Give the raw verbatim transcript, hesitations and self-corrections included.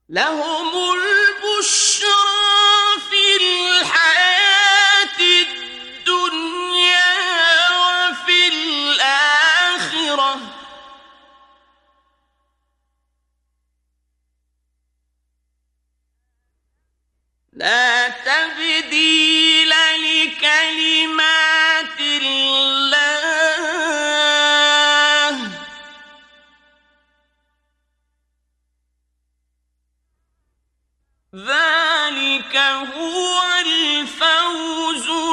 لهم البشرى في الحياة الدنيا وفي الآخرة لا تبديل لكلمات الله ذلك هو الفوز